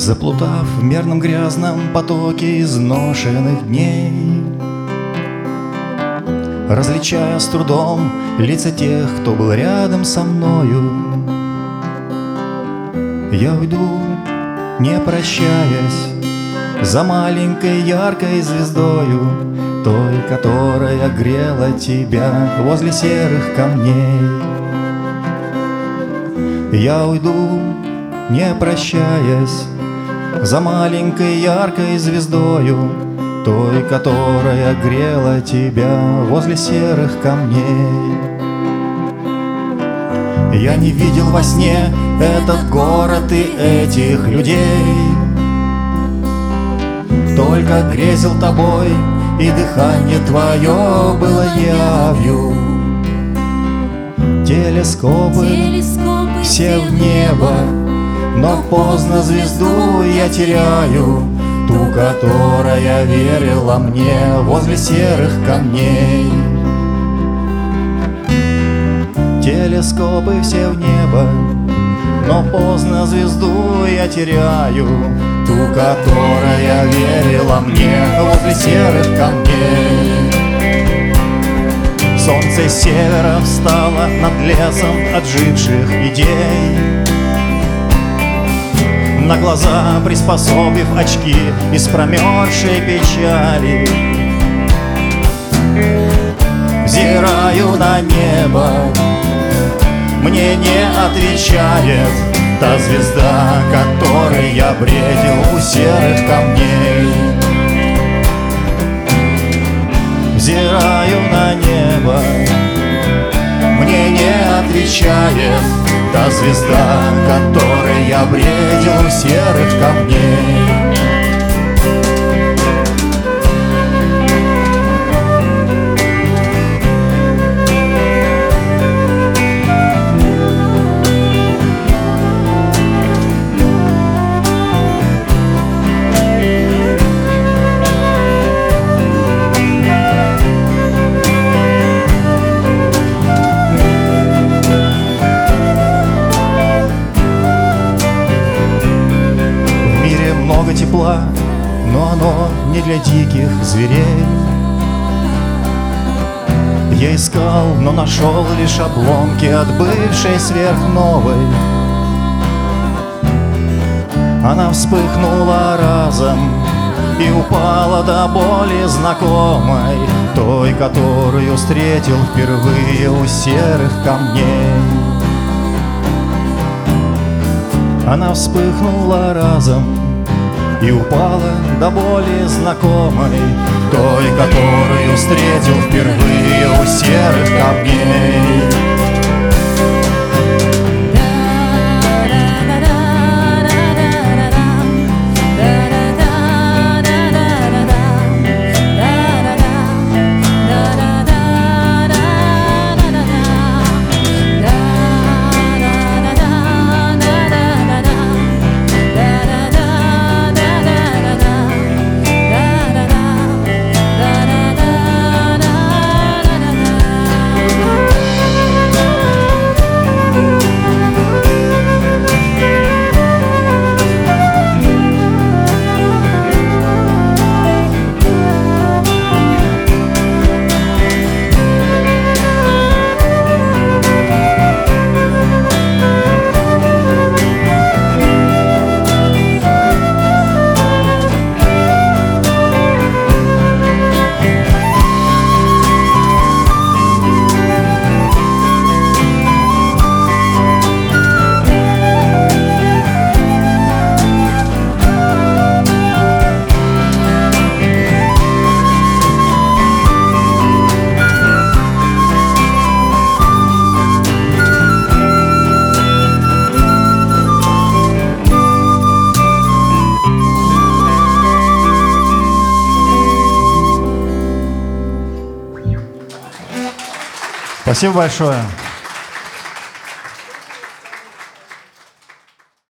Заплутав в мерном грязном потоке изношенных дней, различая с трудом лица тех, кто был рядом со мною, я уйду, не прощаясь, за маленькой яркой звездою, той, которая грела тебя возле серых камней. Я уйду, не прощаясь, за маленькой яркой звездою, той, которая грела тебя возле серых камней. Я не видел во сне этот город и этих людей, только грезил тобой, и дыхание твое было явью. Телескопы все в небо, но поздно звезду я теряю, ту, которая верила мне возле серых камней. Телескопы все в небо, но поздно звезду я теряю, ту, которая верила мне возле серых камней. Солнце с севера встало над лесом отживших идей, на глаза приспособив очки из промерзшей печали. Взираю на небо, мне не отвечает та звезда, которой я бредил у серых камней. Взираю на небо, мне не отвечает та звезда, которой я бредил у серых камней. Много тепла, но оно не для диких зверей. Я искал, но нашел лишь обломки от бывшей сверхновой. Она вспыхнула разом и упала до боли знакомой, той, которую встретил впервые у серых камней. Она вспыхнула разом и упала до боли знакомой, той, которую встретил впервые у серых камней. Спасибо большое.